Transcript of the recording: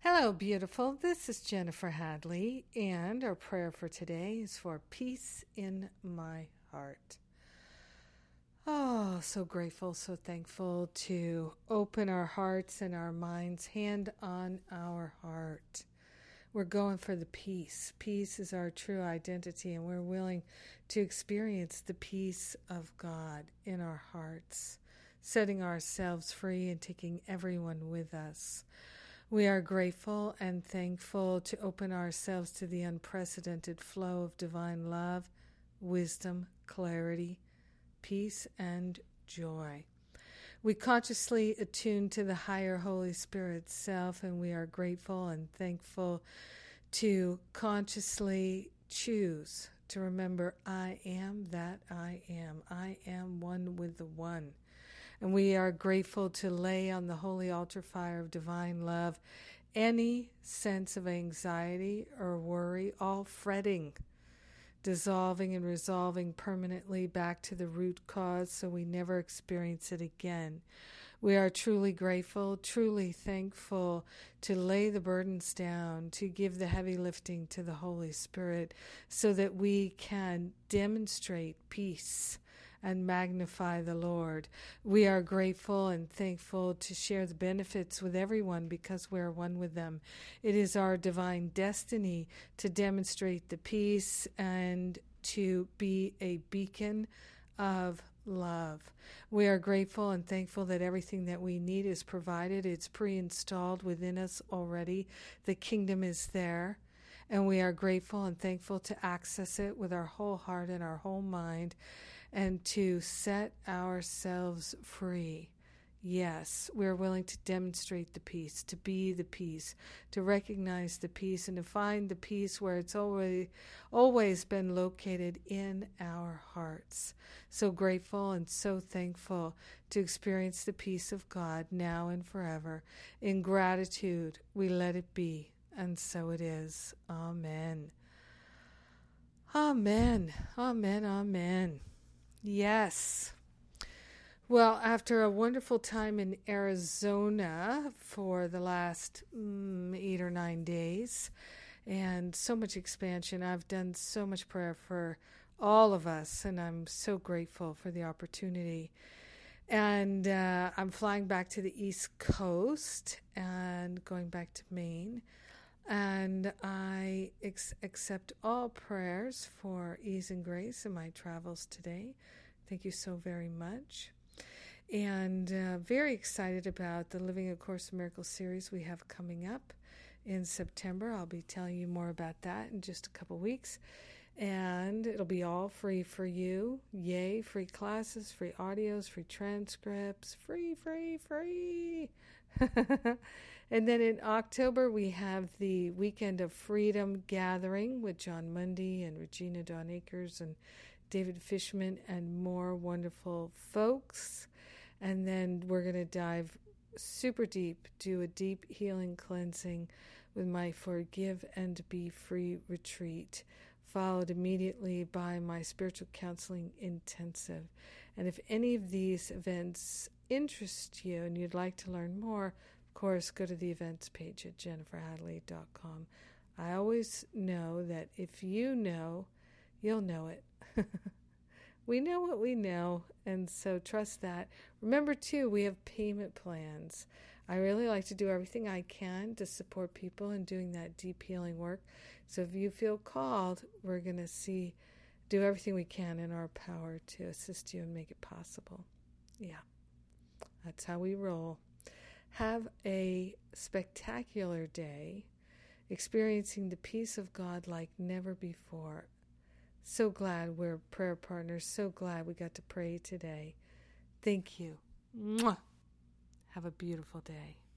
Hello, beautiful. This is Jennifer Hadley, and our prayer for today is for peace in my heart. Oh, so grateful, so thankful to open our hearts and our minds, hand on our heart. We're going for the peace. Peace is our true identity, and we're willing to experience the peace of God in our hearts, setting ourselves free and taking everyone with us. We are grateful and thankful to open ourselves to the unprecedented flow of divine love, wisdom, clarity, peace, and joy. We consciously attune to the higher Holy Spirit self, and we are grateful and thankful to consciously choose to remember, I am that I am. I am one with the one. And we are grateful to lay on the holy altar fire of divine love any sense of anxiety or worry, all fretting, dissolving and resolving permanently back to the root cause so we never experience it again. We are truly grateful, truly thankful to lay the burdens down, to give the heavy lifting to the Holy Spirit so that we can demonstrate peace and magnify the Lord. We are grateful and thankful to share the benefits with everyone because we are one with them. It is our divine destiny to demonstrate the peace and to be a beacon of love. We are grateful and thankful that everything that we need is provided. It's pre-installed within us already. The kingdom is there. And we are grateful and thankful to access it with our whole heart and our whole mind and to set ourselves free. Yes, we're willing to demonstrate the peace, to be the peace, to recognize the peace, and to find the peace where it's always been located in our hearts. So grateful and so thankful to experience the peace of God now and forever. In gratitude, we let it be, and so it is. Amen. Amen. Amen. Amen. Yes. Well, after a wonderful time in Arizona for the last 8 or 9 days and so much expansion, I've done so much prayer for all of us, and I'm so grateful for the opportunity. And I'm flying back to the East Coast and going back to Maine. And I accept all prayers for ease and grace in my travels today. Thank you so very much. And very excited about the Living A Course in Miracles series we have coming up in September. I'll be telling you more about that in just a couple weeks. And it'll be all free for you. Yay, free classes, free audios, free transcripts, free. And then in October, we have the Weekend of Freedom gathering with John Mundy and Regina Dawn Akers and David Fishman and more wonderful folks. And then we're going to dive super deep, do a deep healing cleansing with my Forgive and Be Free retreat, followed immediately by my spiritual counseling intensive. And if any of these events interest you and you'd like to learn more, of course, go to the events page at jenniferhadley.com. I always know that if you know, you'll know it. We know what we know, and so trust that. Remember, too, we have payment plans. I really like to do everything I can to support people in doing that deep healing work. So if you feel called, we're going to do everything we can in our power to assist you and make it possible. Yeah, that's how we roll. Have a spectacular day, experiencing the peace of God like never before. So glad we're prayer partners. So glad we got to pray today. Thank you. Mwah. Have a beautiful day.